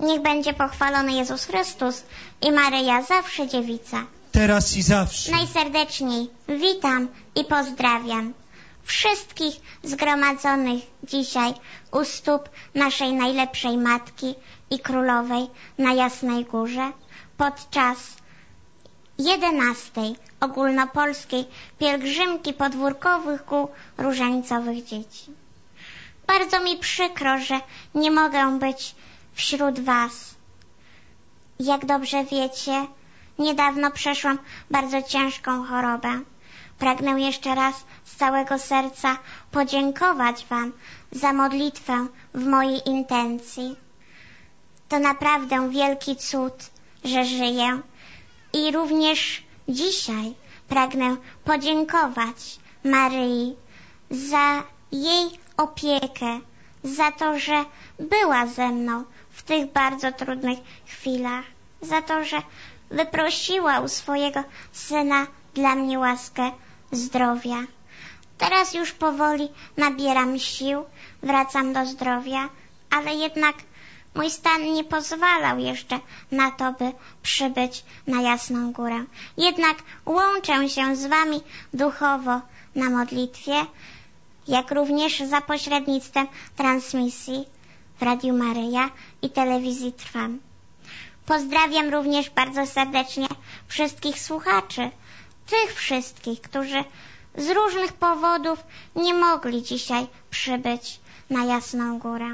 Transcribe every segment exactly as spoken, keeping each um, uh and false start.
Niech będzie pochwalony Jezus Chrystus i Maryja zawsze dziewica. Teraz i zawsze. Najserdeczniej witam i pozdrawiam wszystkich zgromadzonych dzisiaj u stóp naszej najlepszej Matki i Królowej na Jasnej Górze podczas jedenastej ogólnopolskiej pielgrzymki podwórkowych kół różańcowych dzieci. Bardzo mi przykro, że nie mogę być wśród was. Jak dobrze wiecie, niedawno przeszłam bardzo ciężką chorobę. Pragnę jeszcze raz z całego serca podziękować wam za modlitwę w mojej intencji. To naprawdę wielki cud, że żyję i również dzisiaj pragnę podziękować Maryi za jej opiekę, za to, że była ze mną w tych bardzo trudnych chwilach, za to, że wyprosiła u swojego Syna dla mnie łaskę zdrowia. Teraz już powoli nabieram sił, wracam do zdrowia, ale jednak mój stan nie pozwalał jeszcze na to, by przybyć na Jasną Górę. Jednak łączę się z wami duchowo na modlitwie, jak również za pośrednictwem transmisji w Radiu Maryja i telewizji Trwam. Pozdrawiam również bardzo serdecznie wszystkich słuchaczy, tych wszystkich, którzy z różnych powodów nie mogli dzisiaj przybyć na Jasną Górę.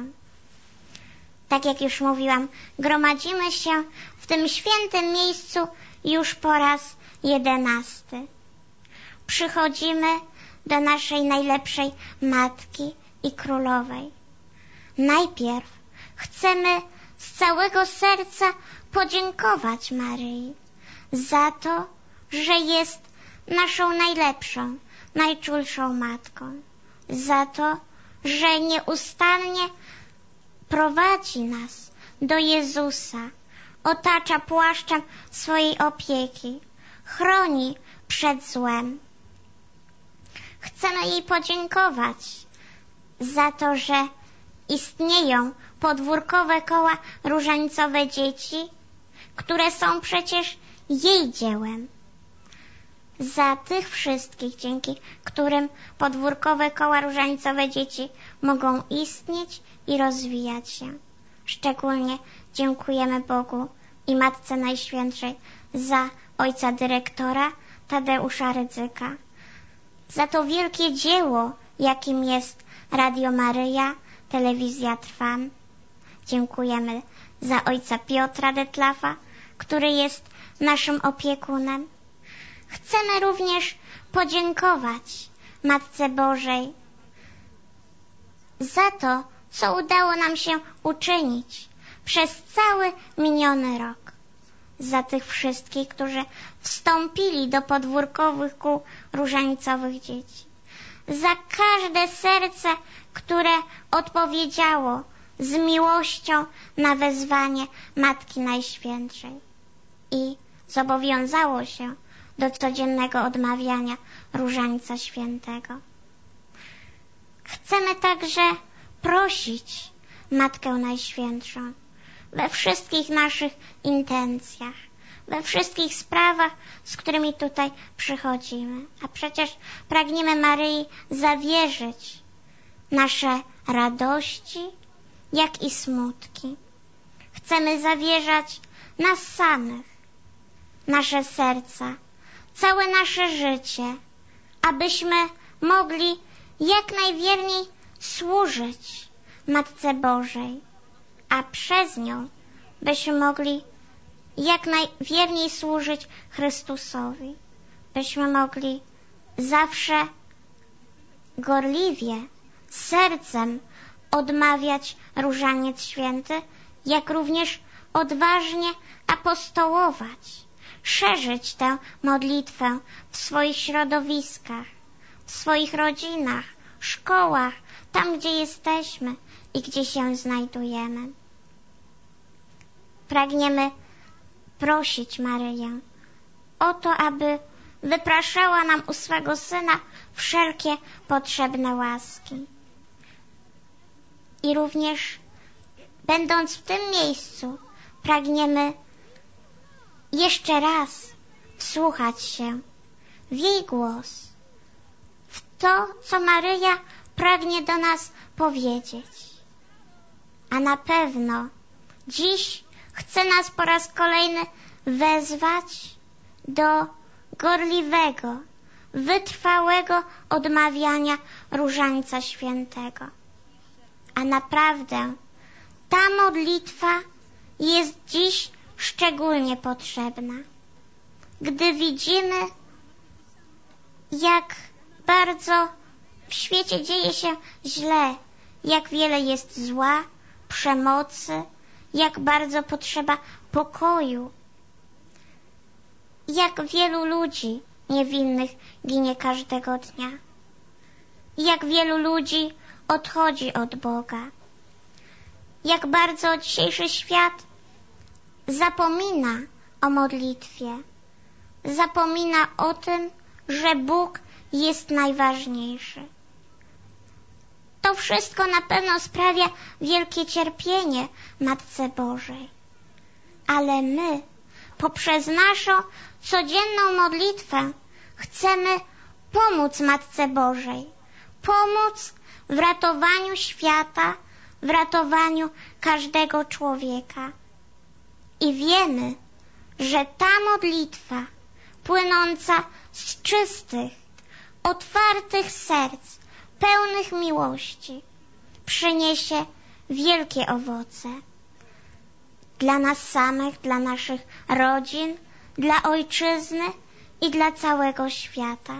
Tak jak już mówiłam, gromadzimy się w tym świętym miejscu już po raz jedenasty. Przychodzimy do naszej najlepszej Matki i Królowej. Najpierw chcemy z całego serca podziękować Maryi za to, że jest naszą najlepszą, najczulszą Matką, za to, że nieustannie prowadzi nas do Jezusa, otacza płaszczem swojej opieki, chroni przed złem. Chcemy jej podziękować za to, że istnieją podwórkowe koła różańcowe dzieci, które są przecież jej dziełem. Za tych wszystkich, dzięki którym podwórkowe koła różańcowe dzieci mogą istnieć i rozwijać się. Szczególnie dziękujemy Bogu i Matce Najświętszej za ojca dyrektora Tadeusza Rydzyka, za to wielkie dzieło, jakim jest Radio Maryja, telewizja Trwam. Dziękujemy za ojca Piotra Detlafa, który jest naszym opiekunem. Chcemy również podziękować Matce Bożej za to, co udało nam się uczynić przez cały miniony rok. Za tych wszystkich, którzy wstąpili do podwórkowych kół różańcowych dzieci. Za każde serce, które odpowiedziało z miłością na wezwanie Matki Najświętszej i zobowiązało się do codziennego odmawiania Różańca Świętego. Chcemy także prosić Matkę Najświętszą we wszystkich naszych intencjach, we wszystkich sprawach, z którymi tutaj przychodzimy. A przecież pragniemy Maryi zawierzyć nasze radości, jak i smutki. Chcemy zawierzać nas samych, nasze serca, całe nasze życie, abyśmy mogli jak najwierniej służyć Matce Bożej, a przez nią byśmy mogli jak najwierniej służyć Chrystusowi, byśmy mogli zawsze gorliwie, sercem odmawiać Różaniec Święty, jak również odważnie apostołować, szerzyć tę modlitwę w swoich środowiskach, w swoich rodzinach, szkołach, tam gdzie jesteśmy i gdzie się znajdujemy. Pragniemy prosić Maryję o to, aby wypraszała nam u swego Syna wszelkie potrzebne łaski. I również Będąc w tym miejscu, pragniemy jeszcze raz wsłuchać się w jej głos, w to, co Maryja pragnie do nas powiedzieć. A na pewno dziś chce nas po raz kolejny wezwać do gorliwego, wytrwałego odmawiania Różańca Świętego. A naprawdę ta modlitwa jest dziś szczególnie potrzebna, gdy widzimy, jak bardzo w świecie dzieje się źle, jak wiele jest zła, przemocy, jak bardzo potrzeba pokoju, jak wielu ludzi niewinnych ginie każdego dnia, jak wielu ludzi odchodzi od Boga, jak bardzo dzisiejszy świat zapomina o modlitwie, zapomina o tym, że Bóg jest najważniejszy. To wszystko na pewno sprawia wielkie cierpienie Matce Bożej. Ale my, poprzez naszą codzienną modlitwę, chcemy pomóc Matce Bożej, pomóc w ratowaniu świata, w ratowaniu każdego człowieka. I wiemy, że ta modlitwa płynąca z czystych, otwartych serc, pełnych miłości, przyniesie wielkie owoce dla nas samych, dla naszych rodzin, dla ojczyzny i dla całego świata.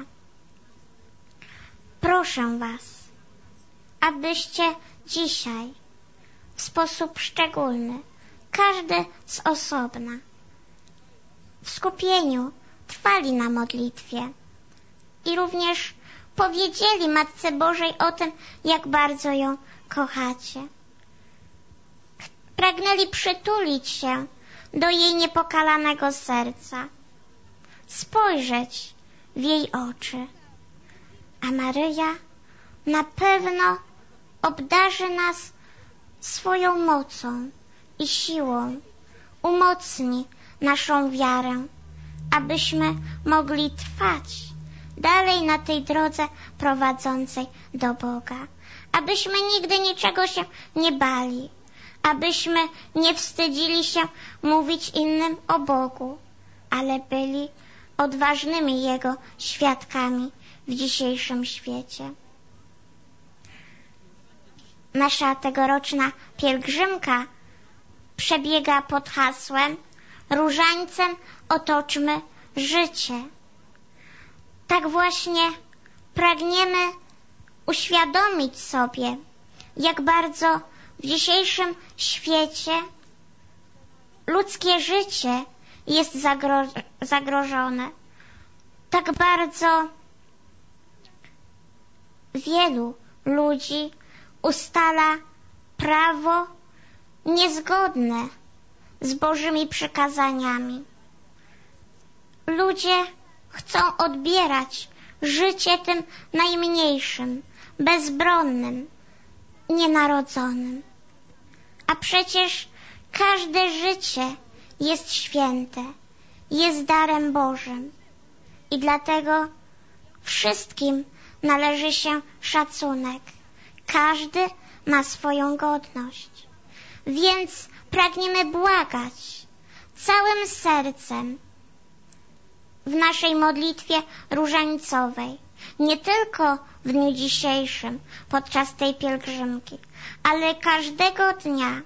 Proszę Was, abyście dzisiaj w sposób szczególny, każdy z osobna, w skupieniu trwali na modlitwie i również powiedzieli Matce Bożej o tym, jak bardzo ją kochacie. Pragnęli przytulić się do jej niepokalanego serca, spojrzeć w jej oczy. A Maryja na pewno obdarzy nas swoją mocą i siłą, umocni naszą wiarę, abyśmy mogli trwać dalej na tej drodze prowadzącej do Boga, abyśmy nigdy niczego się nie bali, abyśmy nie wstydzili się mówić innym o Bogu, ale byli odważnymi Jego świadkami w dzisiejszym świecie. Nasza tegoroczna pielgrzymka przebiega pod hasłem Różańcem otoczmy życie. Tak właśnie pragniemy uświadomić sobie, jak bardzo w dzisiejszym świecie ludzkie życie jest zagro- zagrożone. Tak bardzo wielu ludzi ustala prawo niezgodne z Bożymi przykazaniami. Ludzie chcą odbierać życie tym najmniejszym, bezbronnym, nienarodzonym. A przecież każde życie jest święte, jest darem Bożym i dlatego wszystkim należy się szacunek. Każdy ma swoją godność. Więc pragniemy błagać całym sercem w naszej modlitwie różańcowej, nie tylko w dniu dzisiejszym, podczas tej pielgrzymki, ale każdego dnia,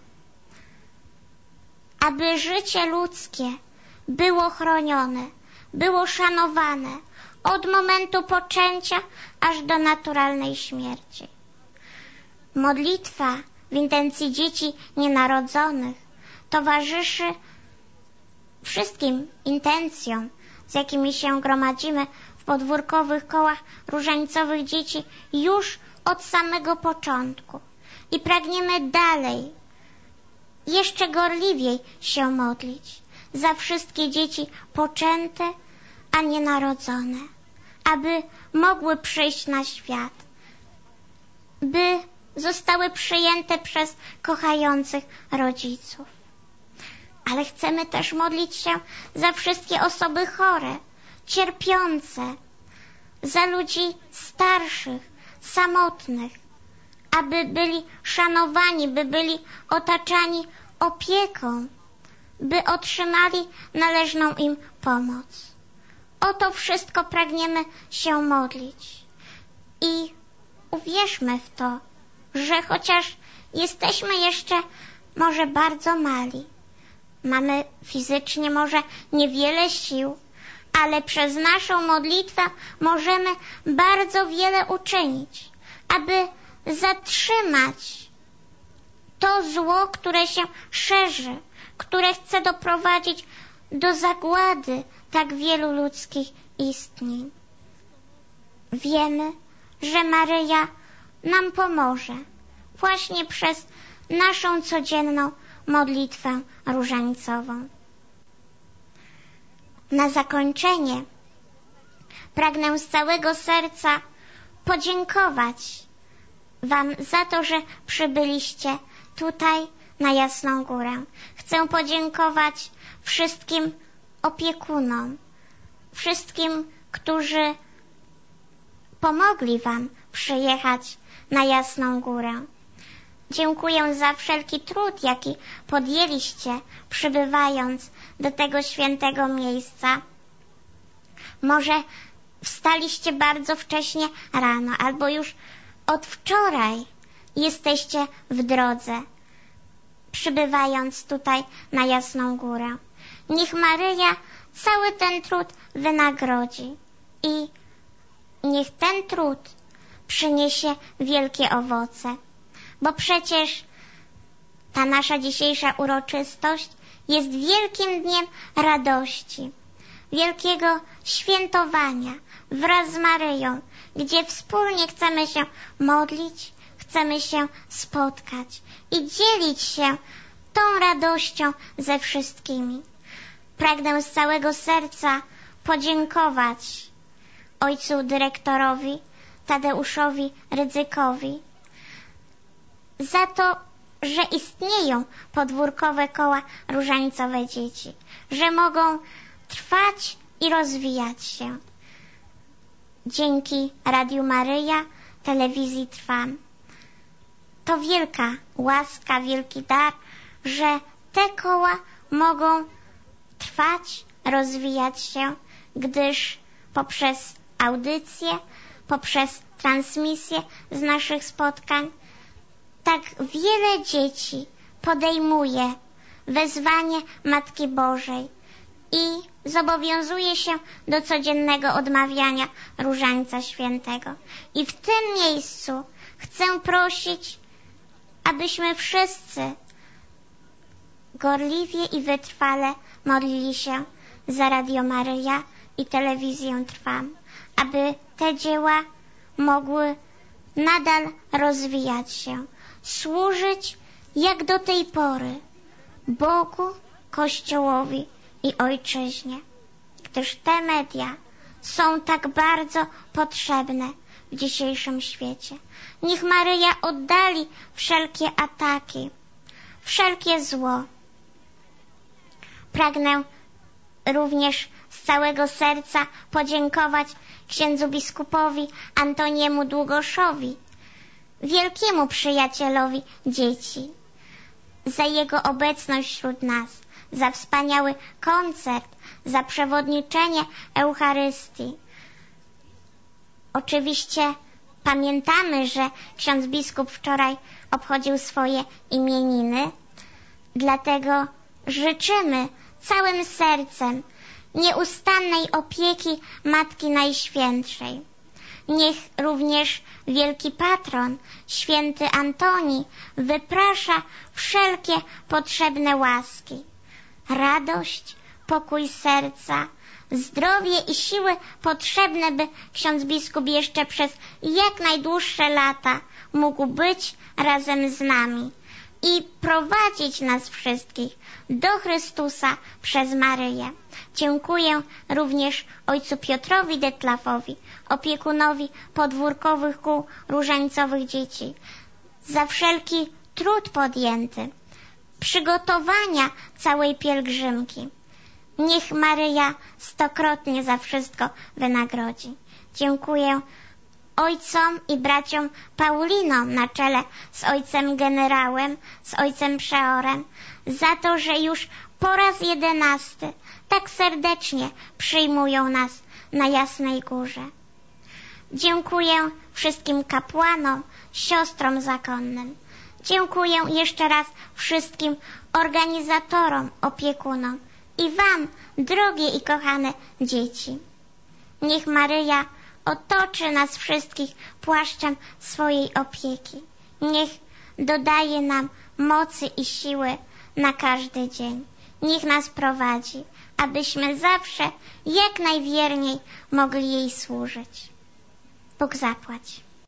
aby życie ludzkie było chronione, było szanowane od momentu poczęcia aż do naturalnej śmierci. Modlitwa w intencji dzieci nienarodzonych towarzyszy wszystkim intencjom, z jakimi się gromadzimy w podwórkowych kołach różańcowych dzieci już od samego początku. I pragniemy dalej, jeszcze gorliwiej się modlić za wszystkie dzieci poczęte, a nienarodzone, aby mogły przyjść na świat, by zostały przyjęte przez kochających rodziców. Ale chcemy też modlić się za wszystkie osoby chore, cierpiące, za ludzi starszych, samotnych, aby byli szanowani, by byli otaczani opieką, by otrzymali należną im pomoc. O to wszystko pragniemy się modlić. I uwierzmy w to, że chociaż jesteśmy jeszcze może bardzo mali, mamy fizycznie może niewiele sił, ale przez naszą modlitwę możemy bardzo wiele uczynić, aby zatrzymać to zło, które się szerzy, które chce doprowadzić do zagłady tak wielu ludzkich istnień. Wiemy, że Maryja nam pomoże właśnie przez naszą codzienną modlitwę różańcową. Na zakończenie pragnę z całego serca podziękować Wam za to, że przybyliście tutaj na Jasną Górę. Chcę podziękować wszystkim opiekunom, wszystkim, którzy pomogli Wam przyjechać na Jasną Górę. Dziękuję za wszelki trud, jaki podjęliście, przybywając do tego świętego miejsca. Może wstaliście bardzo wcześnie rano, albo już od wczoraj jesteście w drodze, przybywając tutaj na Jasną Górę. Niech Maryja cały ten trud wynagrodzi i niech ten trud przyniesie wielkie owoce. Bo przecież ta nasza dzisiejsza uroczystość jest wielkim dniem radości, wielkiego świętowania wraz z Maryją, gdzie wspólnie chcemy się modlić, chcemy się spotkać i dzielić się tą radością ze wszystkimi. Pragnę z całego serca podziękować ojcu dyrektorowi Tadeuszowi Rydzykowi za to, że istnieją podwórkowe koła różańcowe dzieci, że mogą trwać i rozwijać się. Dzięki Radiu Maryja, telewizji Trwam. To wielka łaska, wielki dar, że te koła mogą trwać, rozwijać się, gdyż poprzez audycje, poprzez transmisję z naszych spotkań tak wiele dzieci podejmuje wezwanie Matki Bożej i zobowiązuje się do codziennego odmawiania Różańca Świętego. I w tym miejscu chcę prosić, abyśmy wszyscy gorliwie i wytrwale modlili się za Radio Maryja i telewizję Trwam, aby te dzieła mogły nadal rozwijać się, służyć jak do tej pory Bogu, Kościołowi i Ojczyźnie, gdyż te media są tak bardzo potrzebne w dzisiejszym świecie. Niech Maryja oddali wszelkie ataki, wszelkie zło. Pragnę również z całego serca podziękować księdzu biskupowi Antoniemu Długoszowi, wielkiemu przyjacielowi dzieci, za jego obecność wśród nas, za wspaniały koncert, za przewodniczenie Eucharystii. Oczywiście pamiętamy, że ksiądz biskup wczoraj obchodził swoje imieniny, dlatego życzymy całym sercem nieustannej opieki Matki Najświętszej. Niech również wielki patron, święty Antoni, wyprasza wszelkie potrzebne łaski. Radość, pokój serca, zdrowie i siły potrzebne, by ksiądz biskup jeszcze przez jak najdłuższe lata mógł być razem z nami i prowadzić nas wszystkich do Chrystusa przez Maryję. Dziękuję również ojcu Piotrowi Detlafowi, opiekunowi podwórkowych kół różańcowych dzieci, za wszelki trud podjęty, przygotowania całej pielgrzymki. Niech Maryja stokrotnie za wszystko wynagrodzi. Dziękuję ojcom i braciom Paulinom na czele z ojcem generałem, z ojcem przeorem, za to, że już po raz jedenasty tak serdecznie przyjmują nas na Jasnej Górze. Dziękuję wszystkim kapłanom, siostrom zakonnym. Dziękuję jeszcze raz wszystkim organizatorom, opiekunom i wam, drogie i kochane dzieci. Niech Maryja otoczy nas wszystkich płaszczem swojej opieki. Niech dodaje nam mocy i siły na każdy dzień. Niech nas prowadzi, abyśmy zawsze jak najwierniej mogli jej służyć. Bóg zapłać.